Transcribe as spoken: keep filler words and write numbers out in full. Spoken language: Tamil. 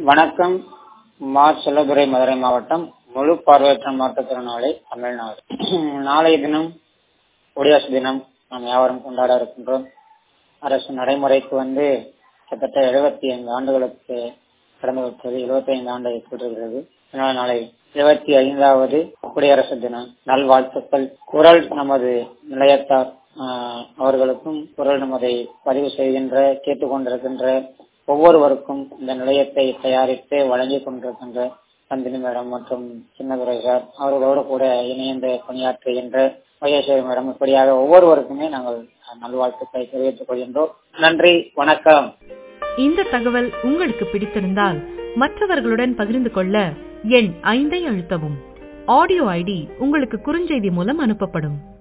வணக்கம். மா செல்லதுரை, மதுரை மாவட்டம். முழு பார்வையற்ற மாற்றுத்திறனாளி தமிழ்நாடு. நாளைய தினம் குடியரசு தினம் நாம் யாவரும் கொண்டாட இருக்கின்றோம். அரசு நடைமுறைக்கு வந்து கிட்டத்தட்ட எழுபத்தி ஐந்து ஆண்டுகளுக்கு கடந்து விட்டது. எழுபத்தி ஐந்து ஆண்டை கூட்டுகிறது. நாளை இருபத்தி ஐந்தாவது குடியரசு தினம் நல்வாழ்த்துக்கள். குரல் நமது நிலையத்தார் அவர்களுக்கும், குரல் நமதை பதிவு செய்கின்ற கேட்டுக்கொண்டிருக்கின்ற ஒவ்வொருவருக்கும், இந்த நிலையத்தை தயாரித்து வழங்கிக் கொண்டிருக்கின்ற நந்தினி மேடம் மற்றும் சின்னதுரை சார் அவர்களோடு கூட இணைந்து பணியாற்றுகின்ற மகேஸ்வரி மேடம், இப்படியாக ஒவ்வொருவருக்குமே நாங்கள் நல்வாழ்த்துக்களை தெரிவித்துக் கொள்கின்றோம். நன்றி, வணக்கம். இந்த தகவல் உங்களுக்கு பிடித்திருந்தால் மற்றவர்களுடன் பகிர்ந்து கொள்ள எண் ஐந்தை அழுத்தவும். ஆடியோ ஐடி உங்களுக்கு குறுஞ்செய்தி மூலம் அனுப்பப்படும்.